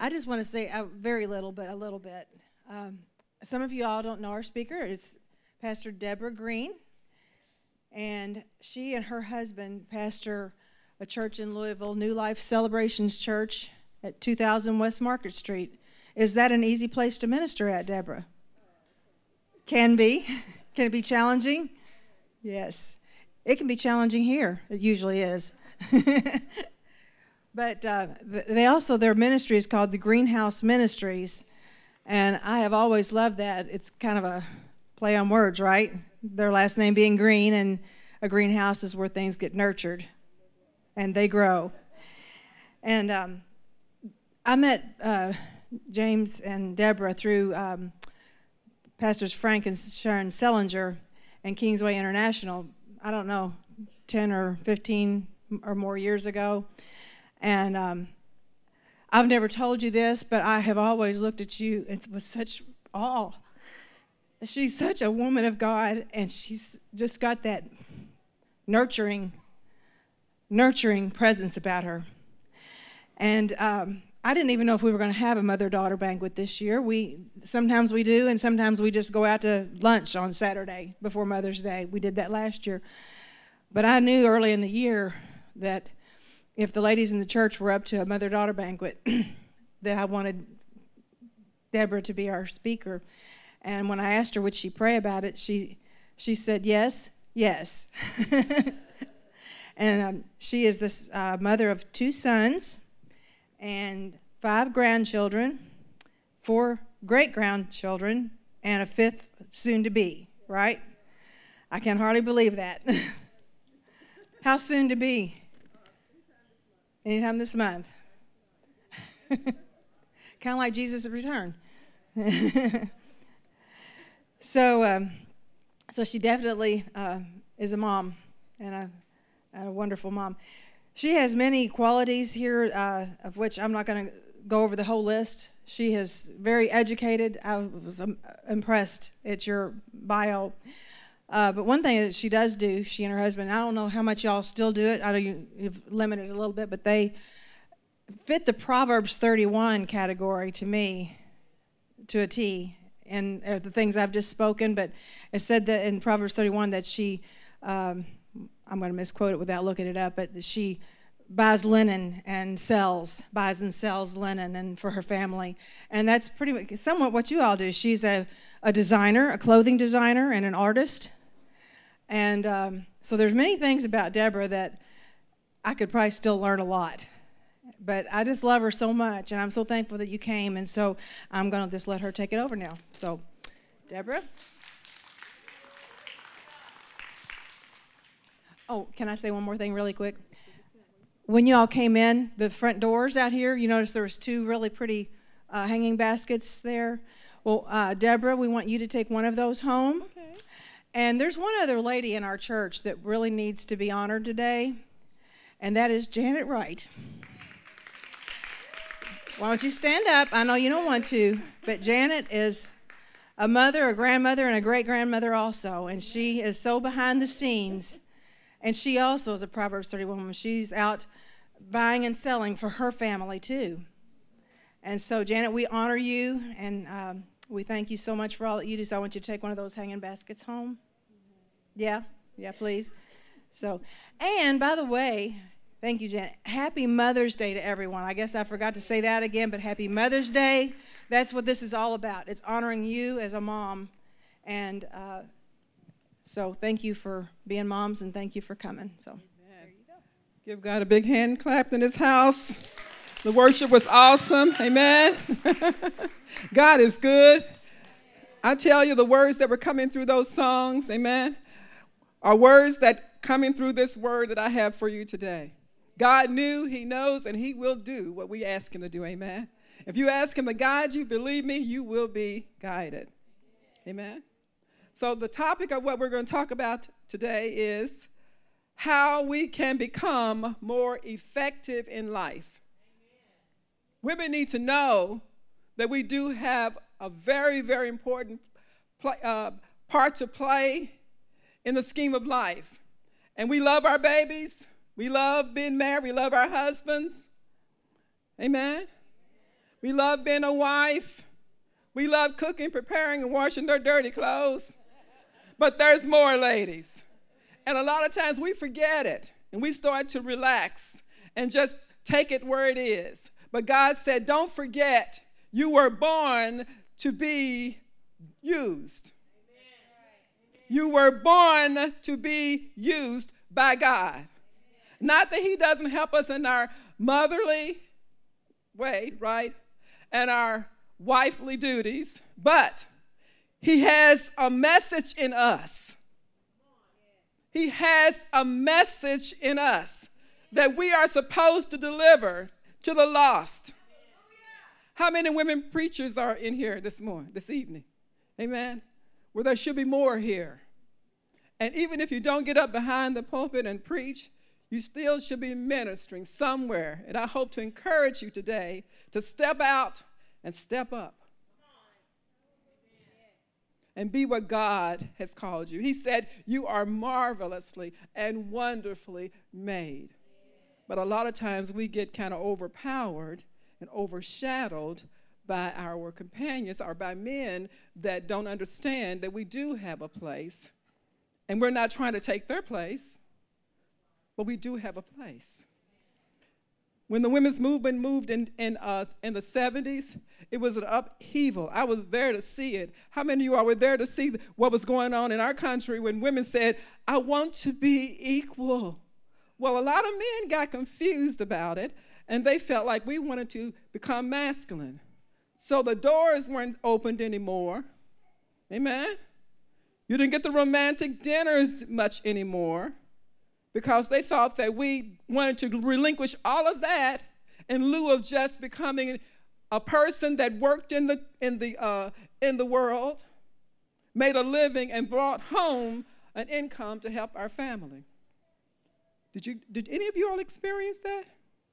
I just want to say very little, but a little bit. Some of you all don't know our speaker. It's Pastor Deborah Green. And she and her husband pastor a church in Louisville, New Life Celebrations Church at 2000 West Market Street. Is that an easy place to minister at, Deborah? Can be. Can it be challenging? Yes. It can be challenging here. It usually is. But their ministry is called the Greenhouse Ministries. And I have always loved that. It's kind of a play on words, right? Their last name being Green, and a greenhouse is where things get nurtured and they grow. And I met James and Deborah through Pastors Frank and Sharon Sellinger and Kingsway International, I don't know, 10 or 15 or more years ago. And I've never told you this, but I have always looked at you with such awe. She's such a woman of God, and she's just got that nurturing presence about her. And I didn't even know if we were going to have a mother-daughter banquet this year. Sometimes we do, and sometimes we just go out to lunch on Saturday before Mother's Day. We did that last year. But I knew early in the year that if the ladies in the church were up to a mother-daughter banquet, that I wanted Deborah to be our speaker. And when I asked her would she pray about it, she said yes. And she is the mother of 2 sons and 5 grandchildren, 4 great-grandchildren, and a 5th soon-to-be, right? I can hardly believe that. How soon to be? Anytime this month. Kind of like Jesus' return. So she definitely is a mom, and a wonderful mom. She has many qualities here, of which I'm not going to go over the whole list. She is very educated. I was impressed at your bio. But one thing that she does do, she and her husband, I don't know how much y'all still do it. I know you've limited it a little bit, but they fit the Proverbs 31 category to me, to a T, and the things I've just spoken. But it said that in Proverbs 31 that she, I'm going to misquote it without looking it up, but she buys and sells linen and for her family. And that's pretty much somewhat what you all do. She's a designer, a clothing designer, and an artist. And so there's many things about Deborah that I could probably still learn a lot. But I just love her so much, and I'm so thankful that you came. And so I'm going to just let her take it over now. So, Deborah. Oh, can I say one more thing really quick? When you all came in, the front doors out here, you noticed there was 2 really pretty hanging baskets there. Well, Deborah, we want you to take one of those home. Okay. And there's one other lady in our church that really needs to be honored today, and that is Janet Wright. Why don't you stand up? I know you don't want to, but Janet is a mother, a grandmother, and a great-grandmother also, and she is so behind the scenes. And she also is a Proverbs 31 woman. She's out buying and selling for her family, too. And so, Janet, we honor you, and we thank you so much for all that you do. So I want you to take one of those hanging baskets home. Yeah, please. So, and by the way, thank you, Janet. Happy Mother's Day to everyone. I guess I forgot to say that again, but happy Mother's Day. That's what this is all about. It's honoring you as a mom. And so thank you for being moms, and thank you for coming. So there you go. Give God a big hand clap in this house. The worship was awesome. Amen. God is good. I tell you, the words that were coming through those songs, amen, are words that coming through this word that I have for you today. God knew, he knows, and he will do what we ask him to do. Amen. If you ask him to guide you, believe me, you will be guided. Amen. So the topic of what we're going to talk about today is how we can become more effective in life. Women need to know that we do have a very, very important part to play in the scheme of life. And we love our babies. We love being married. We love our husbands. Amen. We love being a wife. We love cooking, preparing, and washing their dirty clothes. But there's more, ladies. And a lot of times we forget it, and we start to relax and just take it where it is. But God said, don't forget, you were born to be used. You were born to be used by God. Not that he doesn't help us in our motherly way, right? And our wifely duties, but he has a message in us. He has a message in us that we are supposed to deliver to the lost. How many women preachers are in here this evening? Amen. Well, there should be more here. And even if you don't get up behind the pulpit and preach, you still should be ministering somewhere. And I hope to encourage you today to step out and step up and be what God has called you. He said, you are marvelously and wonderfully made. But a lot of times we get kind of overpowered and overshadowed by our companions or by men that don't understand that we do have a place. And we're not trying to take their place, but we do have a place. When the women's movement moved in the 70s, it was an upheaval. I was there to see it. How many of you all were there to see what was going on in our country when women said, I want to be equal? Well, a lot of men got confused about it, and they felt like we wanted to become masculine. So the doors weren't opened anymore. Amen? You didn't get the romantic dinners much anymore, because they thought that we wanted to relinquish all of that in lieu of just becoming a person that worked in the world, made a living, and brought home an income to help our family. Did any of you all experience that?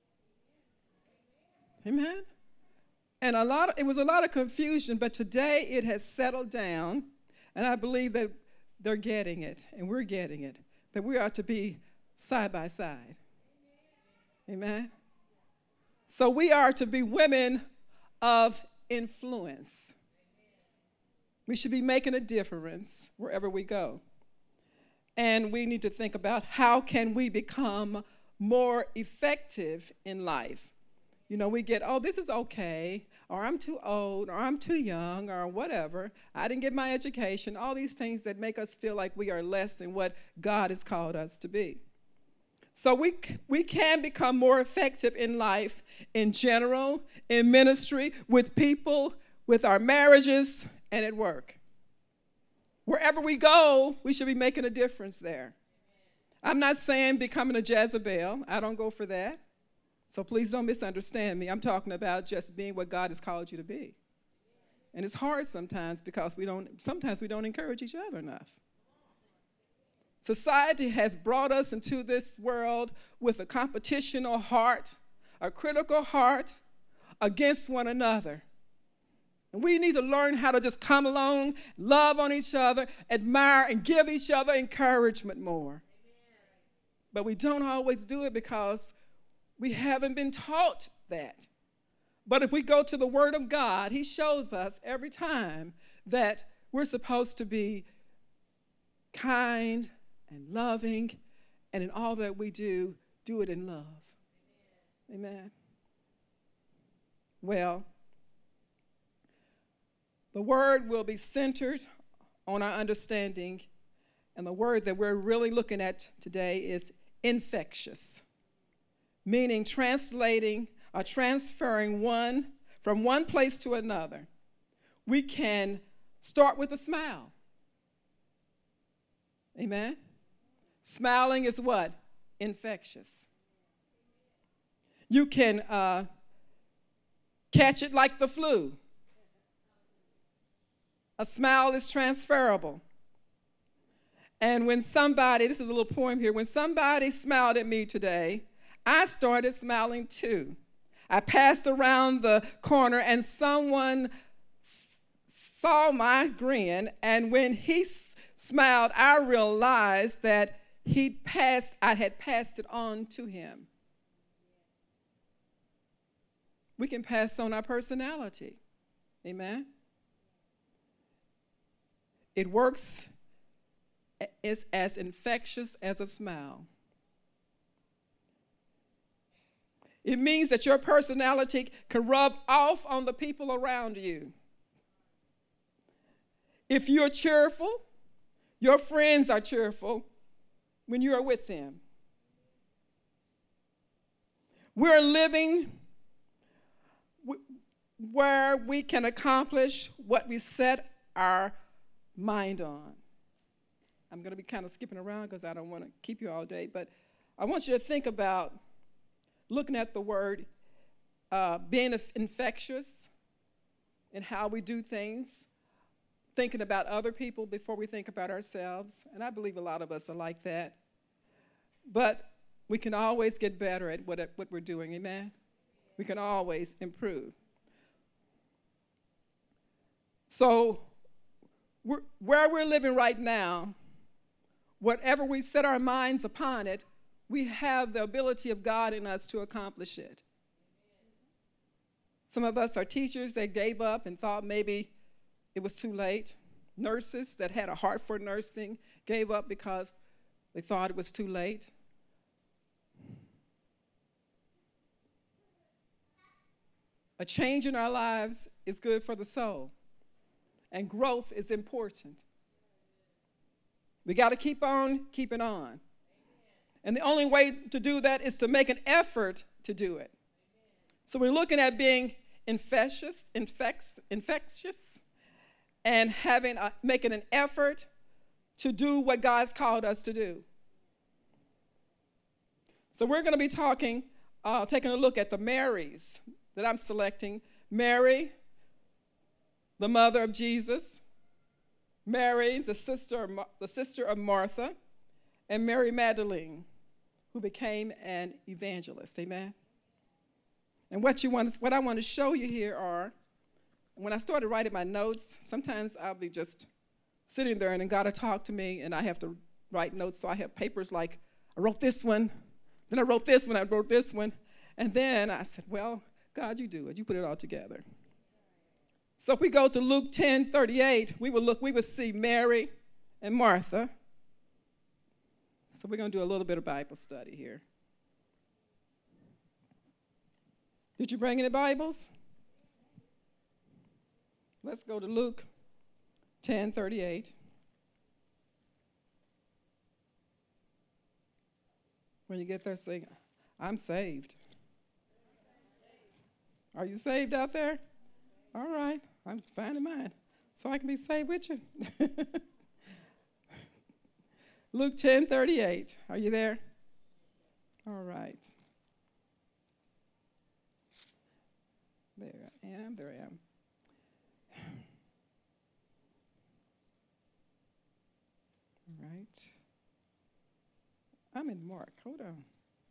Amen. And it was a lot of confusion, but today it has settled down, and I believe that they're getting it, and we're getting it, that we are to be side by side. Amen. So we are to be women of influence. We should be making a difference wherever we go. And we need to think about how can we become more effective in life. You know, we get, oh, this is okay, or I'm too old, or I'm too young, or whatever. I didn't get my education, all these things that make us feel like we are less than what God has called us to be. So we can become more effective in life in general, in ministry, with people, with our marriages, and at work. Wherever we go, we should be making a difference there. I'm not saying becoming a Jezebel. I don't go for that. So please don't misunderstand me. I'm talking about just being what God has called you to be. And it's hard sometimes because we don't encourage each other enough. Society has brought us into this world with a competitional heart, a critical heart against one another. And we need to learn how to just come along, love on each other, admire, and give each other encouragement more. But we don't always do it because we haven't been taught that. But if we go to the Word of God, He shows us every time that we're supposed to be kind and loving, and in all that we do it in love. Amen. Well, the word will be centered on our understanding, and the word that we're really looking at today is infectious, meaning translating or transferring one from one place to another. We can start with a smile. Amen? Smiling is what? Infectious. You can catch it like the flu. A smile is transferable. And when somebody, this is a little poem here, when somebody smiled at me today, I started smiling too. I passed around the corner and someone saw my grin, and when he smiled, I realized that I had passed it on to him. we can pass on our personality. Amen? It works is as infectious as a smile. It means that your personality can rub off on the people around you. If you're cheerful, your friends are cheerful when you are with them. We're living where we can accomplish what we set our mind on. I'm going to be kind of skipping around because I don't want to keep you all day, but I want you to think about looking at the word being infectious and how we do things, thinking about other people before we think about ourselves. And I believe a lot of us are like that. But we can always get better at what we're doing, amen? We can always improve. So where we're living right now, whatever we set our minds upon it, we have the ability of God in us to accomplish it. Some of us are teachers. They gave up and thought maybe it was too late. Nurses that had a heart for nursing gave up because they thought it was too late. A change in our lives is good for the soul, and growth is important. We got to keep on keeping on. And the only way to do that is to make an effort to do it. So we're looking at being infectious, and making an effort to do what God's called us to do. So we're going to be taking a look at the Marys that I'm selecting. Mary, the mother of Jesus. Mary, the sister of Martha. And Mary Magdalene, who became an evangelist. Amen. And what I want to show you here are, when I started writing my notes, sometimes I'll be just sitting there and then God will talk to me and I have to write notes. So I have papers like, I wrote this one, then I wrote this one, I wrote this one. And then I said, well, God, you do it. You put it all together. So if we go to Luke 10:38, we would see Mary and Martha. So we're going to do a little bit of Bible study here. Did you bring any Bibles? Let's go to Luke 10:38. When you get there, say, I'm saved. Are you saved out there? All right, I'm finding mine so I can be saved with you. Luke 10:38. Are you there? All right. There I am. All right. I'm in Mark. Hold on.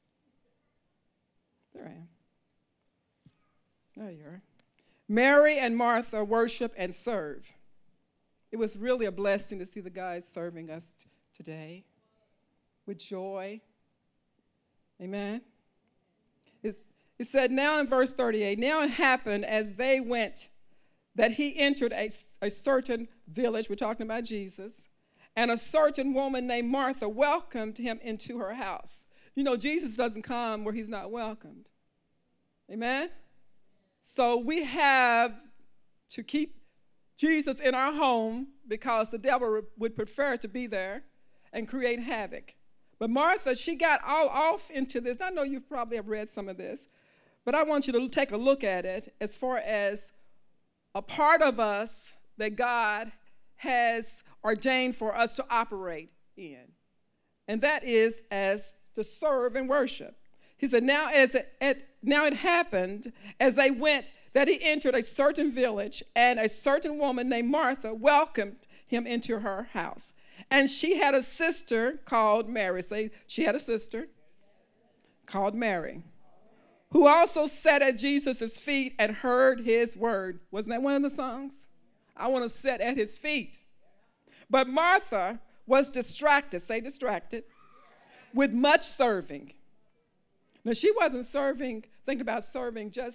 There I am. There you are. Mary and Martha worship and serve. It was really a blessing to see the guys serving us today with joy. Amen. It said now in verse 38, now it happened as they went that he entered a certain village, we're talking about Jesus, and a certain woman named Martha welcomed him into her house. You know, Jesus doesn't come where he's not welcomed. Amen? So we have to keep Jesus in our home because the devil would prefer to be there and create havoc. But Martha, she got all off into this. I know you probably have read some of this, but I want you to take a look at it as far as a part of us that God has ordained for us to operate in. And that is as to serve and worship. He said, now it happened as they went that he entered a certain village, and a certain woman named Martha welcomed him into her house. And she had a sister called Mary. Say, she had a sister called Mary, who also sat at Jesus' feet and heard his word. Wasn't that one of the songs? I want to sit at his feet. But Martha was distracted, say distracted, with much serving. Now, she wasn't thinking about serving just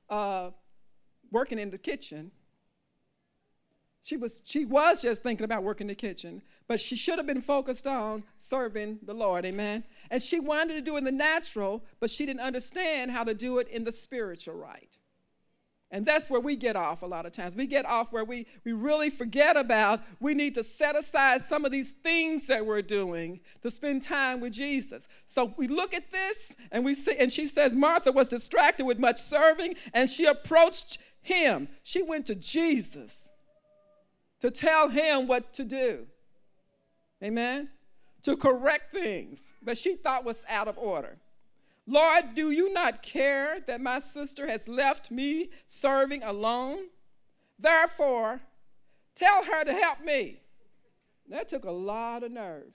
uh, working in the kitchen. She was just thinking about working in the kitchen, but she should have been focused on serving the Lord, amen? And she wanted to do it in the natural, but she didn't understand how to do it in the spiritual right. And that's where we get off a lot of times. We get off where we really forget about we need to set aside some of these things that we're doing to spend time with Jesus. So we look at this and we see, and she says Martha was distracted with much serving, and she approached him. She went to Jesus to tell him what to do. Amen? To correct things that she thought was out of order. Lord, do you not care that my sister has left me serving alone? Therefore, tell her to help me. That took a lot of nerve.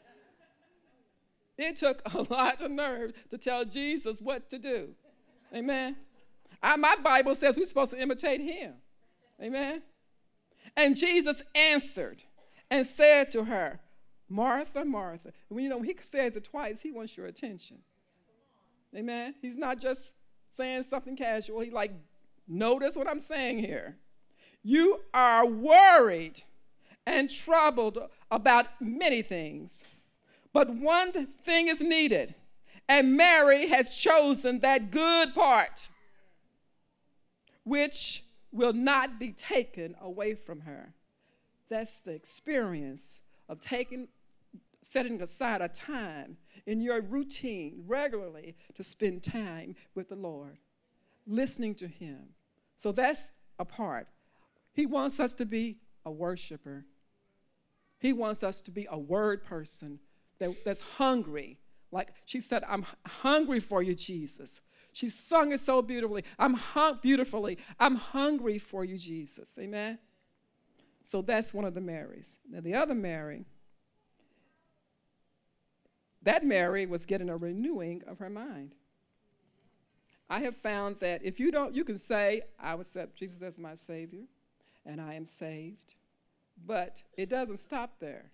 It took a lot of nerve to tell Jesus what to do. Amen. My Bible says we're supposed to imitate him. Amen. And Jesus answered and said to her, Martha, Martha. When he says it twice, he wants your attention. Amen. He's not just saying something casual. He's like, notice what I'm saying here. You are worried and troubled about many things, but one thing is needed, and Mary has chosen that good part, which will not be taken away from her. That's the experience of setting aside a time in your routine regularly to spend time with the Lord, listening to him. So that's a part. He wants us to be a worshiper. He wants us to be a word person that's hungry. Like she said, I'm hungry for you, Jesus. She sung it so beautifully. I'm hungry for you, Jesus. Amen? So that's one of the Marys. Now the other Mary, that Mary was getting a renewing of her mind. I have found that if you can say, I accept Jesus as my Savior, and I am saved, but it doesn't stop there.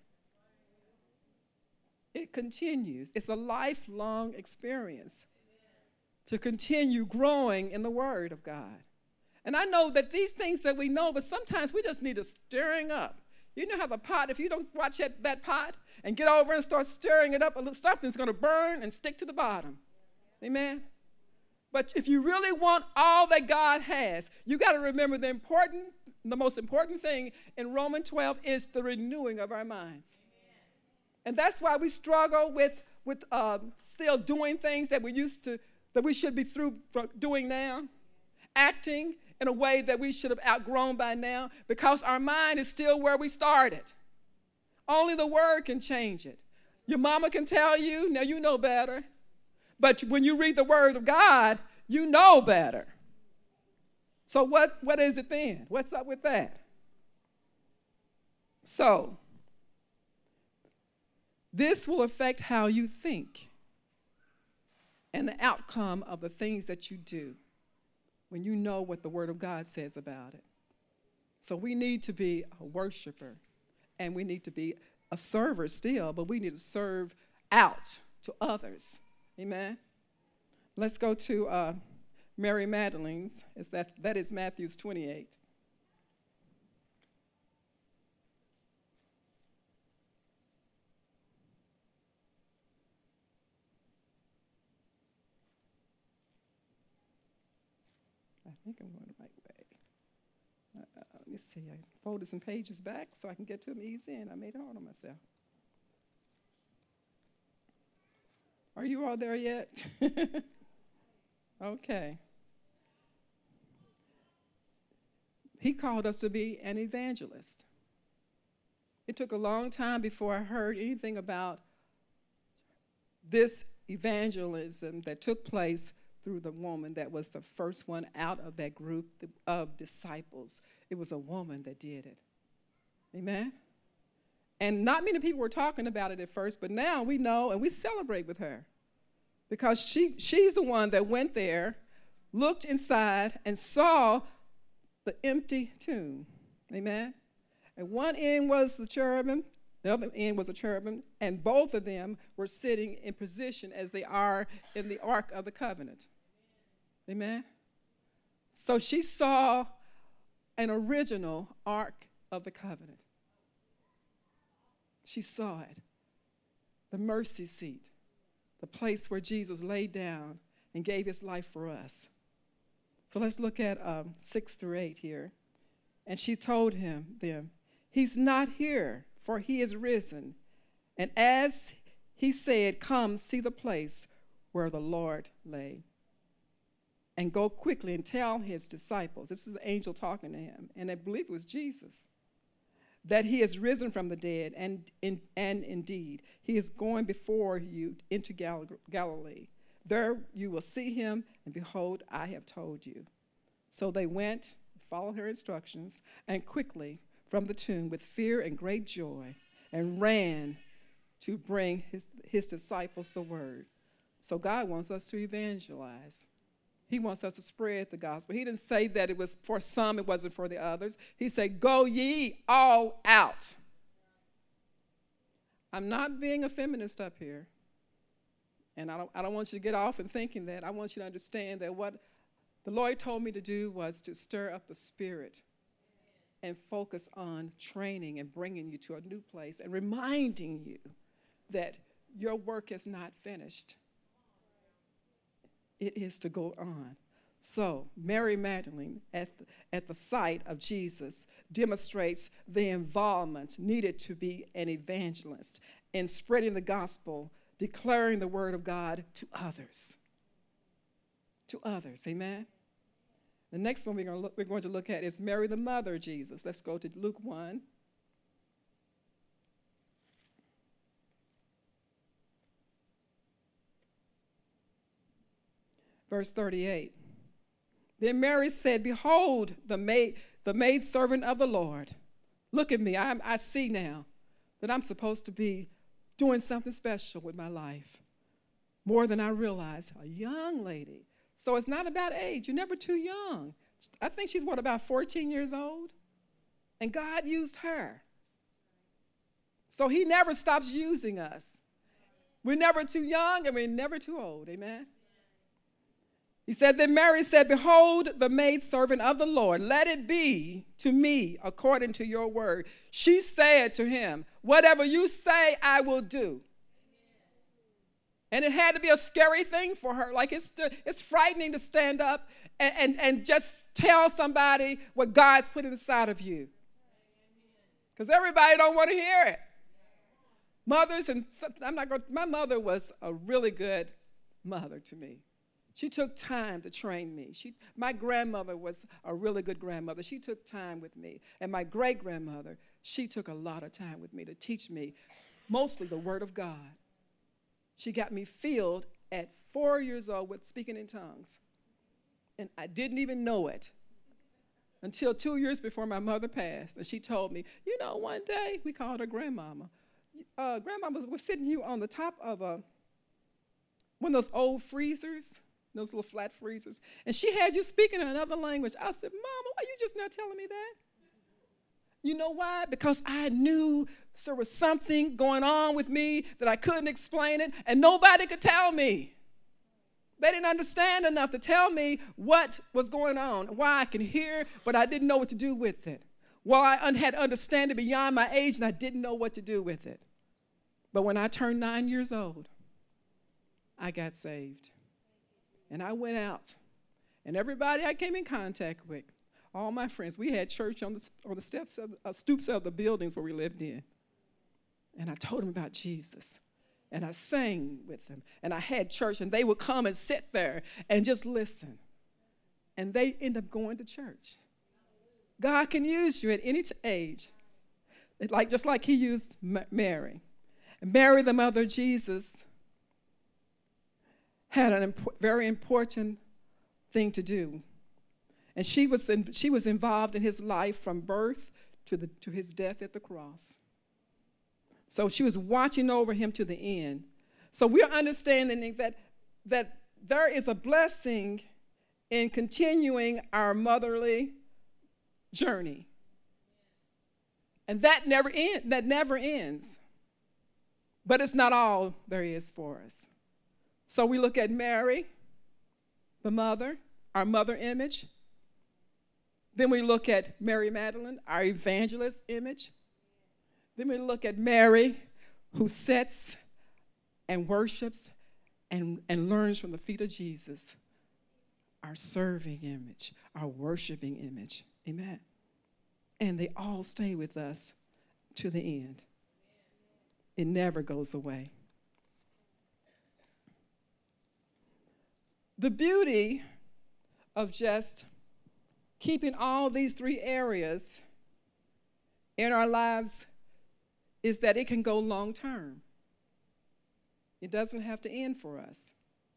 It continues. It's a lifelong experience to continue growing in the Word of God. And I know that these things that we know, but sometimes we just need a stirring up. You know how the pot, if you don't watch that pot and get over and start stirring it up, something's going to burn and stick to the bottom. Amen? But if you really want all that God has, you got to remember the most important thing in Romans 12 is the renewing of our minds. And that's why we struggle with still doing things that we should be through doing now, acting in a way that we should have outgrown by now, because our mind is still where we started. Only the Word can change it. Your mama can tell you, now you know better. But when you read the Word of God, you know better. So what is it then? What's up with that? So, this will affect how you think and the outcome of the things that you do when you know what the Word of God says about it. So we need to be a worshiper, and we need to be a server still, but we need to serve out to others. Amen? Let's go to Mary Magdalene's. That is Matthew 28. I think I'm going the right way. Let me see. I folded some pages back so I can get to them easy, and I made it hard on myself. Are you all there yet? Okay. He called us to be an evangelist. It took a long time before I heard anything about this evangelism that took place through the woman that was the first one out of that group of disciples. It was a woman that did it. Amen? And not many people were talking about it at first, but now we know and we celebrate with her. Because she's the one that went there, looked inside, and saw the empty tomb. Amen? And one end was the cherubim, the other end was a cherubim, and both of them were sitting in position as they are in the Ark of the Covenant. Amen? So she saw an original Ark of the Covenant. She saw it, the mercy seat, the place where Jesus laid down and gave his life for us. So let's look at 6 through 8 here. And she told them, he's not here, for he is risen. And as he said, come see the place where the Lord lay. And go quickly and tell his disciples, this is the angel talking to him, and I believe it was Jesus, that he is risen from the dead, and indeed, he is going before you into Galilee. There you will see him, and behold, I have told you. So they went, followed her instructions, and quickly from the tomb with fear and great joy, and ran to bring his disciples the word. So God wants us to evangelize. He wants us to spread the gospel. He didn't say that it was for some, it wasn't for the others. He said, go ye all out. I'm not being a feminist up here. And I don't want you to get off and thinking that. I want you to understand that what the Lord told me to do was to stir up the spirit and focus on training and bringing you to a new place and reminding you that your work is not finished. It is to go on. So Mary Magdalene, at the sight of Jesus, demonstrates the involvement needed to be an evangelist in spreading the gospel, declaring the word of God to others. To others, amen? The next one we're going to look at is Mary, the mother of Jesus. Let's go to Luke 1. Verse 38. Then Mary said, behold, the maidservant of the Lord. Look at me. I see now that I'm supposed to be doing something special with my life. More than I realize. A young lady. So it's not about age. You're never too young. I think she's, about 14 years old? And God used her. So he never stops using us. We're never too young and we're never too old. Amen? He said, then Mary said, behold, the maidservant of the Lord, let it be to me according to your word. She said to him, whatever you say, I will do. And it had to be a scary thing for her. Like it's frightening to stand up and just tell somebody what God's put inside of you. Because everybody don't want to hear it. Mothers, and my mother was a really good mother to me. She took time to train me. My grandmother was a really good grandmother. She took time with me. And my great-grandmother, she took a lot of time with me to teach me mostly the Word of God. She got me filled at 4 years old with speaking in tongues. And I didn't even know it until 2 years before my mother passed. And she told me, one day, we called her Grandmama. Grandmama was sitting you on the top of one of those old freezers. Those little flat freezers. And she had you speaking in another language. I said, Mama, why are you just not telling me that? You know why? Because I knew there was something going on with me that I couldn't explain it, and nobody could tell me. They didn't understand enough to tell me what was going on, why I could hear, but I didn't know what to do with it. Well, I had understanding beyond my age, and I didn't know what to do with it. But when I turned 9 years old, I got saved. And I went out, and everybody I came in contact with, all my friends, we had church on the steps stoops of the buildings where we lived in. And I told them about Jesus, and I sang with them, and I had church, and they would come and sit there and just listen. And they end up going to church. God can use you at any age, just like he used Mary. And Mary, the mother of Jesus, had a very important thing to do. And she was involved in his life from birth to his death at the cross. So she was watching over him to the end. So we're understanding that there is a blessing in continuing our motherly journey. And that never ends. But it's not all there is for us. So we look at Mary, the mother, our mother image, Then we look at Mary Magdalene, our evangelist image. Then we look at Mary, who sits and worships and learns from the feet of Jesus, our serving image, our worshiping image. Amen. And they all stay with us to the end. It never goes away. The beauty of just keeping all these three areas in our lives is that it can go long term. It doesn't have to end for us.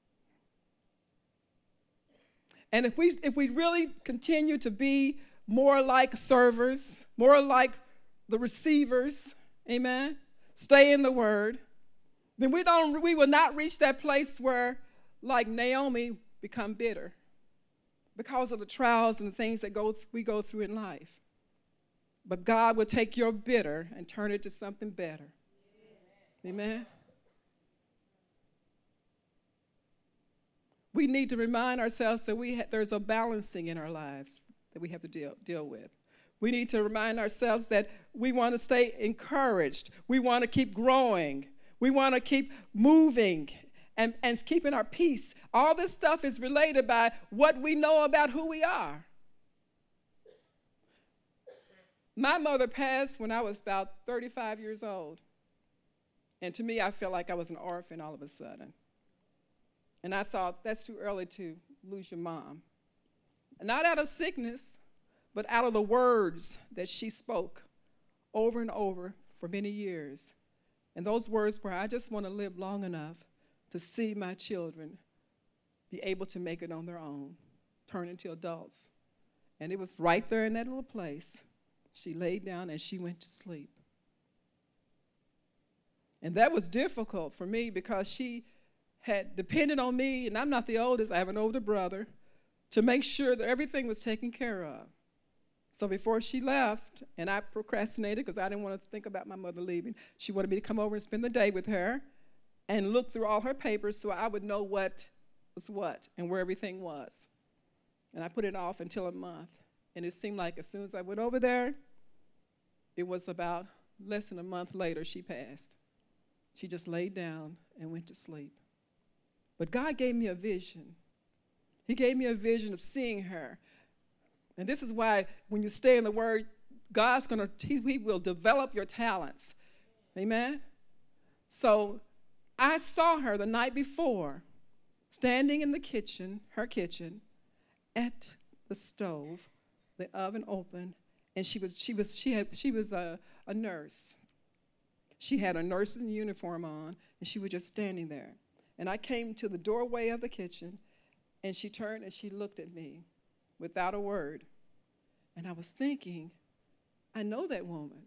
And if we really continue to be more like servers, more like the receivers, amen, stay in the word, then we will not reach that place where, like Naomi, become bitter because of the trials and the things that we go through in life. But God will take your bitter and turn it to something better. Amen. We need to remind ourselves that there's a balancing in our lives that we have to deal with. We need to remind ourselves that we want to stay encouraged. We want to keep growing. We want to keep moving and keeping our peace. All this stuff is related by what we know about who we are. My mother passed when I was about 35 years old. And to me, I felt like I was an orphan all of a sudden. And I thought, that's too early to lose your mom. Not out of sickness, but out of the words that she spoke over and over for many years. And those words were, I just want to live long enough to see my children be able to make it on their own, turn into adults. And it was right there in that little place. She laid down and she went to sleep. And that was difficult for me because she had depended on me, and I'm not the oldest, I have an older brother, to make sure that everything was taken care of. So before she left, and I procrastinated because I didn't want to think about my mother leaving, she wanted me to come over and spend the day with her and look through all her papers so I would know what was what and where everything was. And I put it off until a month. And it seemed like as soon as I went over there, it was about less than a month later she passed. She just laid down and went to sleep. But God gave me a vision. He gave me a vision of seeing her. And this is why when you stay in the Word, God's He will develop your talents. Amen? So I saw her the night before, standing in the kitchen, her kitchen, at the stove, the oven open, and she was a nurse. She had a nurse's uniform on, and she was just standing there. And I came to the doorway of the kitchen, and she turned and she looked at me without a word. And I was thinking, I know that woman,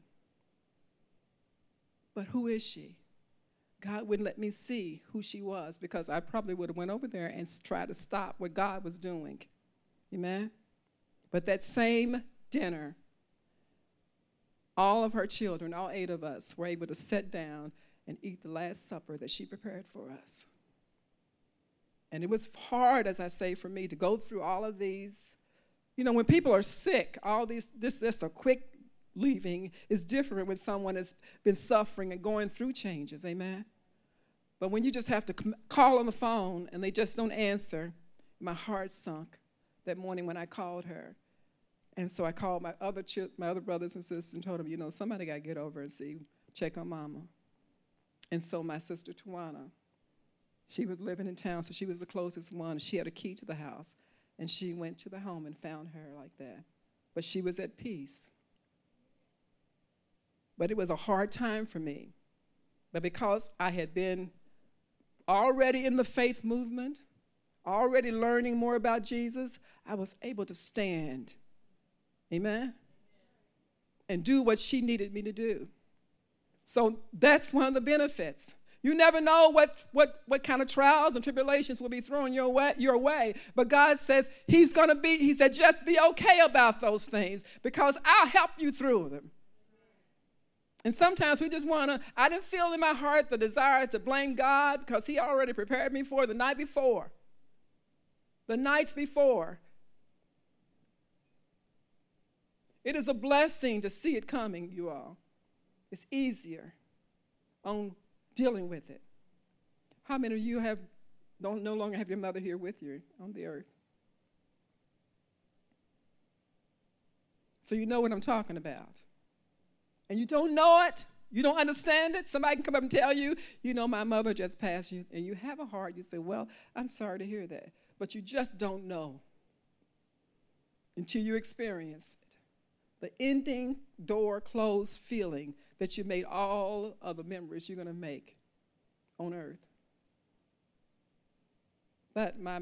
but who is she? God wouldn't let me see who she was because I probably would have went over there and tried to stop what God was doing. Amen? But that same dinner, all of her children, all 8 of us, were able to sit down and eat the Last Supper that she prepared for us. And it was hard, as I say, for me to go through all of these. You know, when people are sick, this a quick leaving is different when someone has been suffering and going through changes, amen? But when you just have to call on the phone and they just don't answer, my heart sunk that morning when I called her. And so I called my other brothers and sisters and told them, you know, somebody got to get over and check on Mama. And so my sister Tawana, she was living in town, so she was the closest one. She had a key to the house, and she went to the home and found her like that. But she was at peace. But it was a hard time for me. But because I had been already in the faith movement, already learning more about Jesus, I was able to stand, amen, and do what she needed me to do. So that's one of the benefits. You never know what kind of trials and tribulations will be thrown your way. But God says He said, just be okay about those things because I'll help you through them. And sometimes we just I didn't feel in my heart the desire to blame God because He already prepared me for the night before. The nights before. It is a blessing to see it coming, you all. It's easier on dealing with it. How many of you don't no longer have your mother here with you on the earth? So you know what I'm talking about. And you don't know it, you don't understand it. Somebody can come up and tell you, you know, my mother just passed you, and you have a heart. You say, well, I'm sorry to hear that. But you just don't know until you experience it. The ending door closed feeling that you made all of the memories you're going to make on earth. But I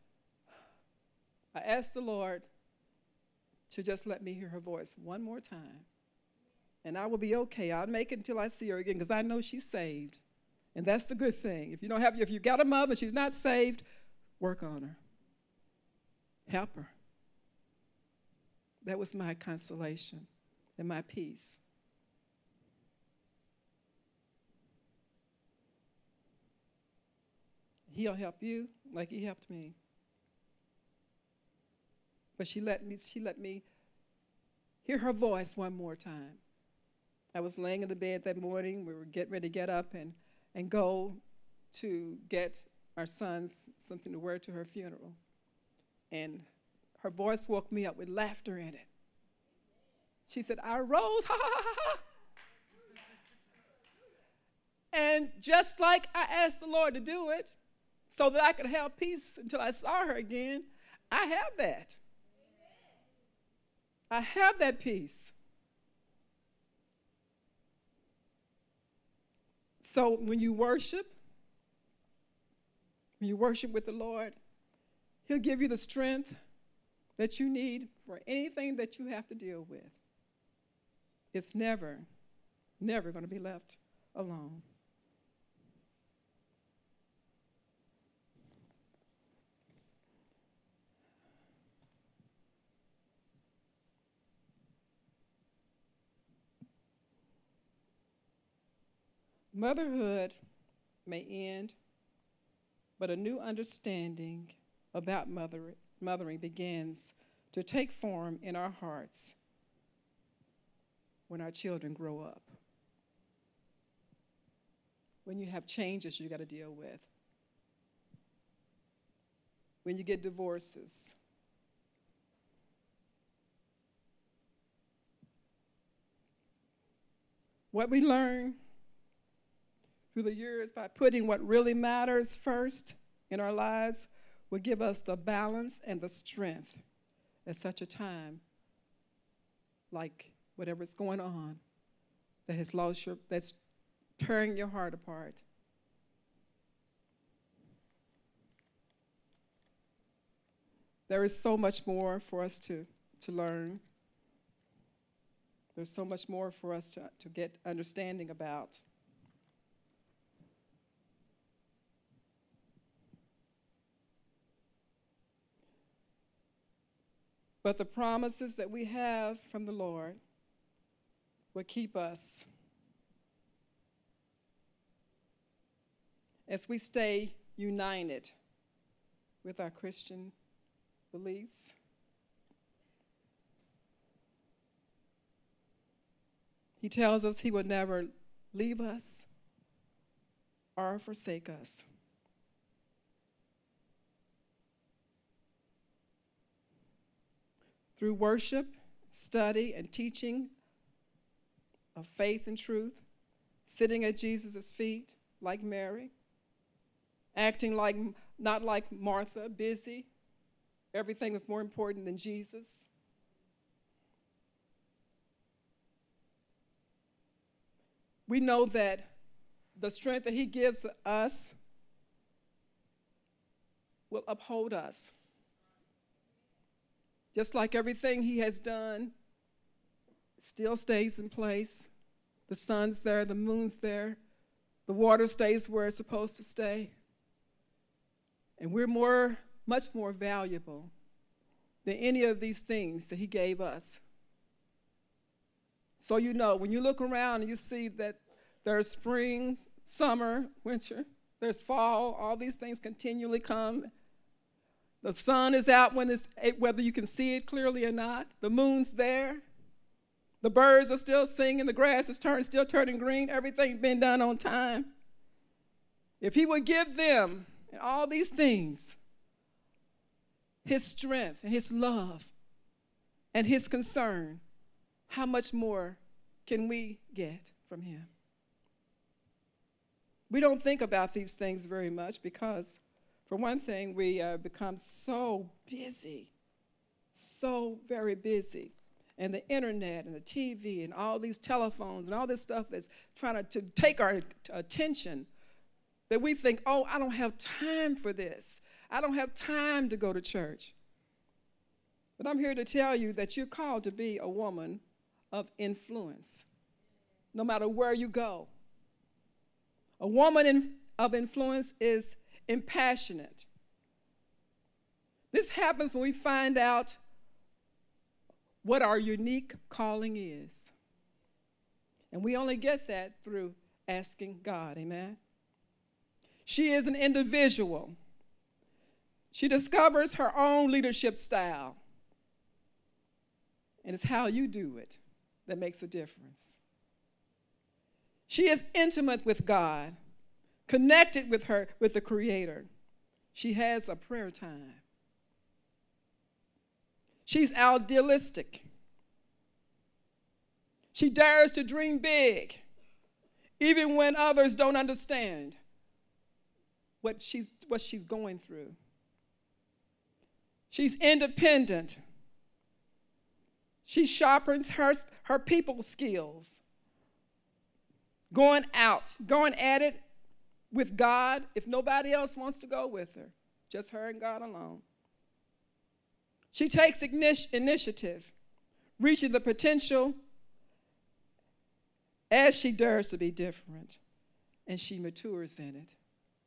asked the Lord to just let me hear her voice one more time. And I will be okay. I'll make it until I see her again, because I know she's saved. And that's the good thing. If you got a mother, she's not saved, work on her. Help her. That was my consolation and my peace. He'll help you like he helped me. But she let me hear her voice one more time. I was laying in the bed that morning. We were getting ready to get up and go to get our sons something to wear to her funeral. And her voice woke me up with laughter in it. She said, I rose, ha, ha, ha, ha. And just like I asked the Lord to do it so that I could have peace until I saw her again, I have that. I have that peace. So when you worship with the Lord, he'll give you the strength that you need for anything that you have to deal with. It's never, never going to be left alone. Motherhood may end, but a new understanding about mothering begins to take form in our hearts when our children grow up. When you have changes you got to deal with. When you get divorces. What we learn through the years by putting what really matters first in our lives will give us the balance and the strength at such a time like whatever's going on that's tearing your heart apart. There is so much more for us to learn. There's so much more for us to get understanding about. But the promises that we have from the Lord will keep us as we stay united with our Christian beliefs. He tells us he will never leave us or forsake us. Through worship, study, and teaching of faith and truth, sitting at Jesus' feet like Mary, acting not like Martha, busy. Everything is more important than Jesus. We know that the strength that he gives us will uphold us. Just like everything he has done still stays in place. The sun's there, the moon's there, the water stays where it's supposed to stay. And we're much more valuable than any of these things that he gave us. So you know, when you look around and you see that there's spring, summer, winter, there's fall, all these things continually come. The sun is out whether you can see it clearly or not. The moon's there. The birds are still singing. The grass is still turning green. Everything's been done on time. If he would give them and all these things, his strength and his love and his concern, how much more can we get from him? We don't think about these things very much because, for one thing, we become so busy, so very busy. And the internet and the TV and all these telephones and all this stuff that's trying to take our attention, that we think, oh, I don't have time for this. I don't have time to go to church. But I'm here to tell you that you're called to be a woman of influence, no matter where you go. A woman of influence is impassionate. This happens when we find out what our unique calling is. And we only get that through asking God, amen? She is an individual. She discovers her own leadership style. And it's how you do it that makes a difference. She is intimate with God, connected with the Creator. She has a prayer time. She's idealistic. She dares to dream big, even when others don't understand what she's going through. She's independent. She sharpens her people skills, going at it with God if nobody else wants to go with her, just her and God alone. She takes initiative, reaching the potential as she dares to be different, and she matures in it.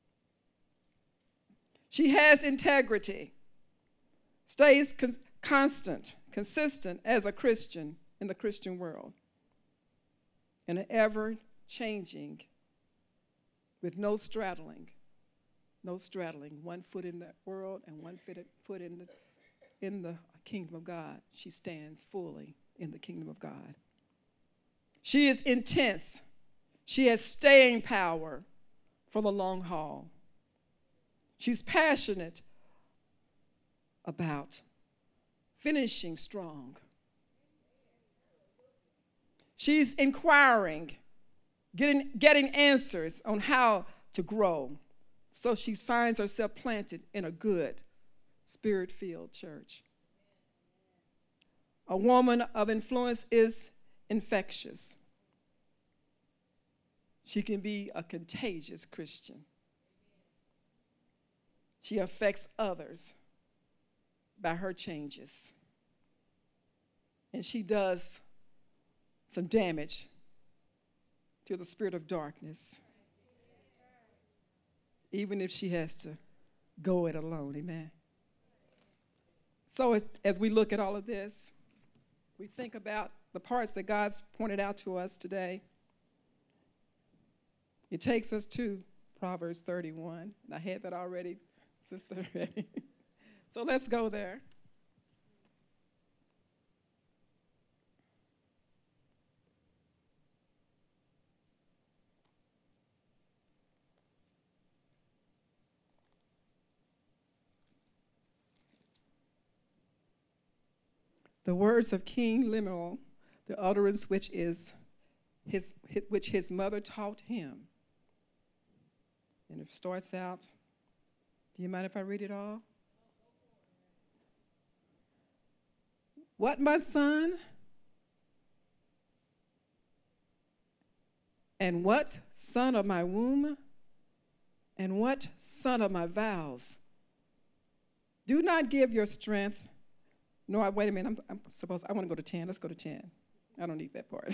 She has integrity, stays consistent as a Christian in the Christian world, and an ever-changing with no straddling, one foot in the world and one foot in the kingdom of God. She stands fully in the kingdom of God. She is intense. She has staying power for the long haul. She's passionate about finishing strong. She's inquiring, getting answers on how to grow. So she finds herself planted in a good, Spirit-filled church. A woman of influence is infectious. She can be a contagious Christian. She affects others by her changes. And she does some damage to the spirit of darkness, even if she has to go it alone, amen. So as we look at all of this, we think about the parts that God's pointed out to us today. It takes us to Proverbs 31. And I had that already, Sister ready. So let's go there. The words of King Lemuel, the utterance which his mother taught him. And it starts out, do you mind if I read it all? What, my son? And what, son of my womb? And what, son of my vows? Do not give your strength. No, wait a minute. I want to go to 10. Let's go to 10. I don't need that part.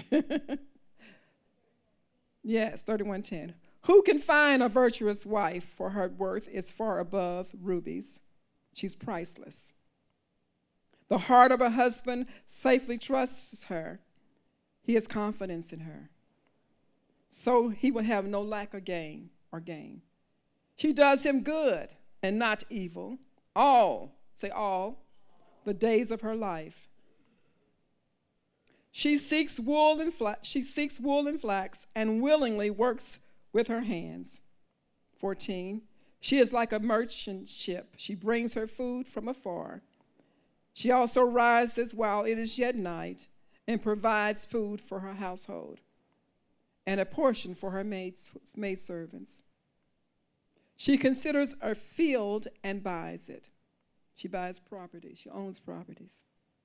Yes, 31:10. Who can find a virtuous wife, for her worth is far above rubies? She's priceless. The heart of a husband safely trusts her. He has confidence in her. So he will have no lack of gain. She does him good and not evil. All, say all, the days of her life. She seeks wool and flax and willingly works with her hands. 14. She is like a merchant ship. She brings her food from afar. She also rises while it is yet night and provides food for her household and a portion for her maidservants. She considers a field and buys it. She buys property. She owns properties.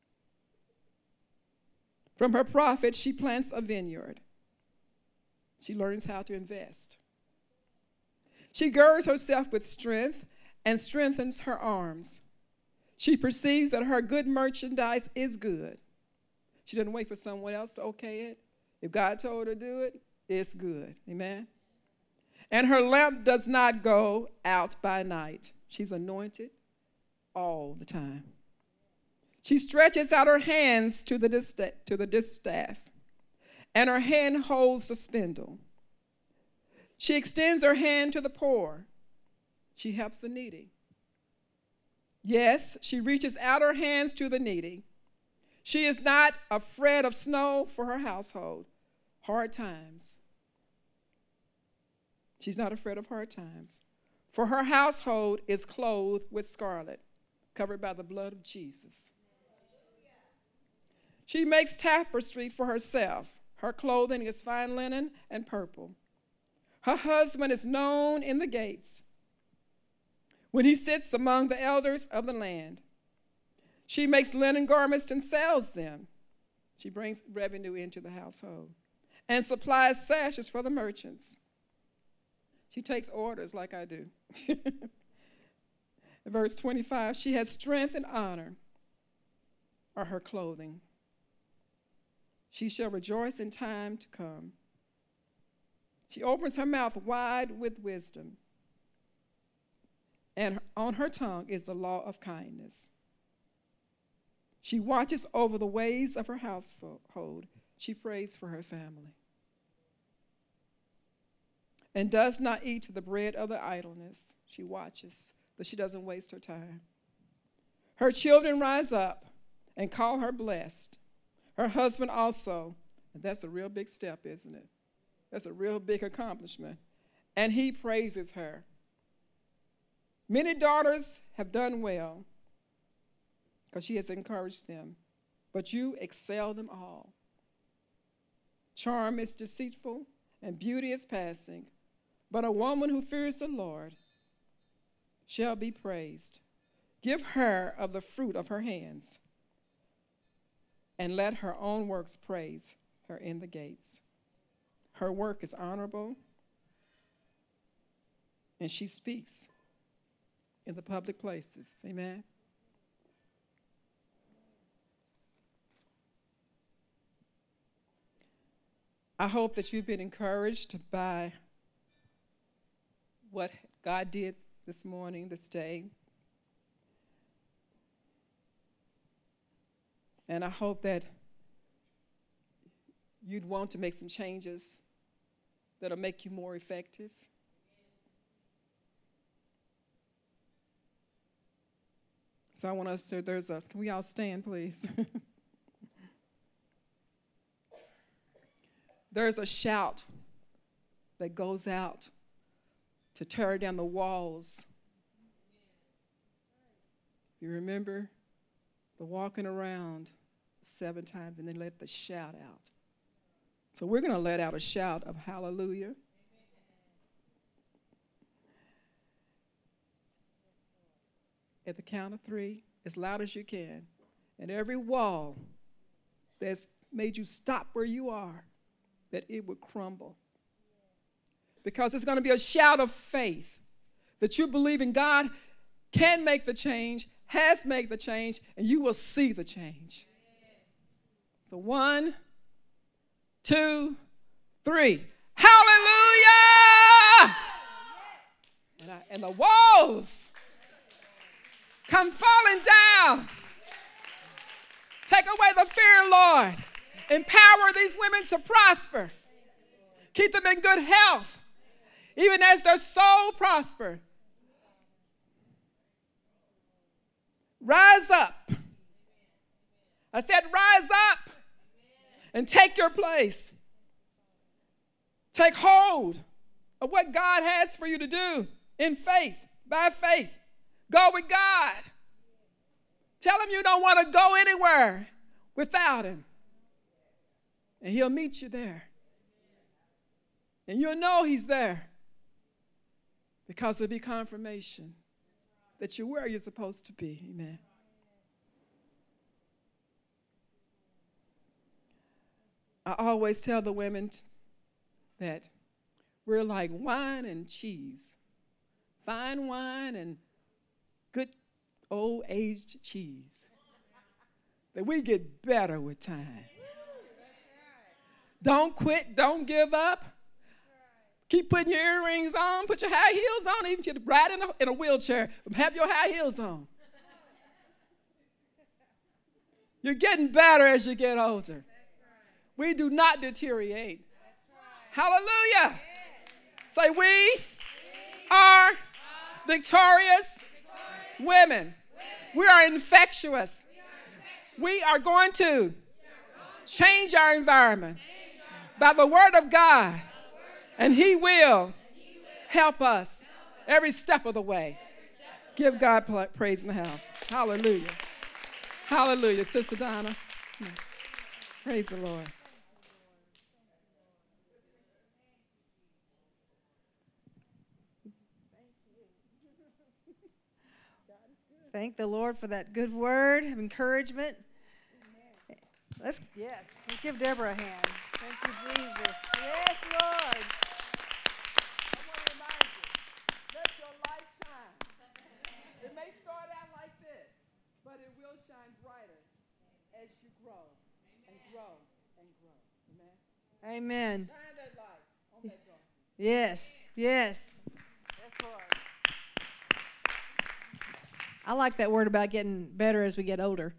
From her profit, she plants a vineyard. She learns how to invest. She girds herself with strength and strengthens her arms. She perceives that her good merchandise is good. She doesn't wait for someone else to okay it. If God told her to do it, it's good. Amen? And her lamp does not go out by night. She's anointed all the time. She stretches out her hands to the distaff, and her hand holds the spindle. She extends her hand to the poor. She helps the needy. Yes, she reaches out her hands to the needy. She is not afraid of snow for her household. Hard times. She's not afraid of hard times. For her household is clothed with scarlet, covered by the blood of Jesus. She makes tapestry for herself. Her clothing is fine linen and purple. Her husband is known in the gates when he sits among the elders of the land. She makes linen garments and sells them. She brings revenue into the household and supplies sashes for the merchants. She takes orders like I do. Verse 25, she has strength and honor are her clothing. She shall rejoice in time to come. She opens her mouth wide with wisdom, and on her tongue is the law of kindness. She watches over the ways of her household. She prays for her family and does not eat the bread of the idleness. She watches that she doesn't waste her time. Her children rise up and call her blessed. Her husband also, and that's a real big step, isn't it? That's a real big accomplishment. And he praises her. Many daughters have done well because she has encouraged them, but you excel them all. Charm is deceitful and beauty is passing, but a woman who fears the Lord shall be praised. Give her of the fruit of her hands, and let her own works praise her in the gates. Her work is honorable, and she speaks in the public places. Amen. I hope that you've been encouraged by what God did this morning, this day. And I hope that you'd want to make some changes that'll make you more effective. So I want us to, can we all stand, please? There's a shout that goes out to tear down the walls. You remember the walking around 7 times and then let the shout out. So we're going to let out a shout of hallelujah. At the count of 3, as loud as you can. And every wall that's made you stop where you are, that it would crumble. Because it's going to be a shout of faith that you believe in God can make the change, has made the change, and you will see the change. So 1, 2, 3. Hallelujah! And the walls come falling down. Take away the fear, Lord. Empower these women to prosper. Keep them in good health, even as their soul prosper. Rise up. I said, rise up and take your place. Take hold of what God has for you to do in faith, by faith. Go with God. Tell him you don't want to go anywhere without him. And he'll meet you there. And you'll know he's there because there'll be confirmation that you're where you're supposed to be. Amen. I always tell the women that we're like wine and cheese. Fine wine and good old aged cheese. That we get better with time. Don't quit. Don't give up. Keep putting your earrings on. Put your high heels on. Even if you're riding in a wheelchair, have your high heels on. You're getting better as you get older. We do not deteriorate. Hallelujah. Say, we are victorious women. We are infectious. We are going to change our environment by the word of God, and he will help us every step of the way. Give God praise in the house. Hallelujah. Hallelujah. Sister Donna. Praise the Lord. Thank the Lord for that good word of encouragement. Let's give Deborah a hand. Thank you, Jesus. Yes, Lord. I want to remind you, let your light shine. It may start out like this, but it will shine brighter as you grow and grow and grow. Amen? Amen. Shine that light on that darkness. Yes, yes. Yes, Lord. I like that word about getting better as we get older.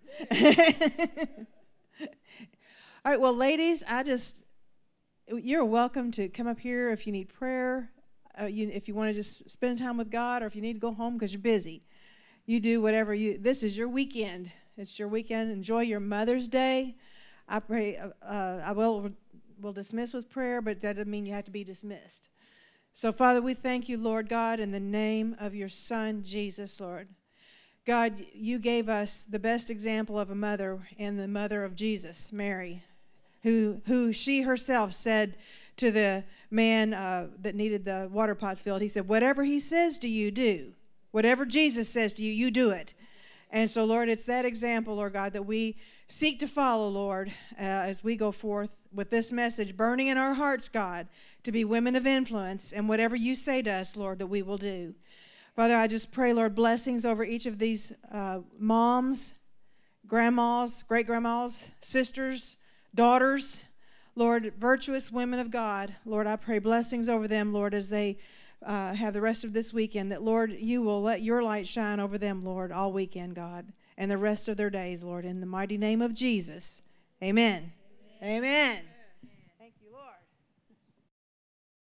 All right, well, ladies, you're welcome to come up here if you need prayer, if you want to just spend time with God, or if you need to go home because you're busy. You do whatever this is your weekend. It's your weekend. Enjoy your Mother's Day. I pray, I will dismiss with prayer, but that doesn't mean you have to be dismissed. So, Father, we thank you, Lord God, in the name of your Son, Jesus, Lord. God, you gave us the best example of a mother in the mother of Jesus, Mary, who she herself said to the man that needed the water pots filled, he said, whatever he says to you, do. Whatever Jesus says to you, you do it. And so, Lord, it's that example, Lord God, that we seek to follow, Lord, as we go forth with this message burning in our hearts, God, to be women of influence, and whatever you say to us, Lord, that we will do. Father, I just pray, Lord, blessings over each of these moms, grandmas, great-grandmas, sisters, daughters, Lord, virtuous women of God. Lord, I pray blessings over them, Lord, as they have the rest of this weekend, that, Lord, you will let your light shine over them, Lord, all weekend, God, and the rest of their days, Lord, in the mighty name of Jesus. Amen. Amen. Amen.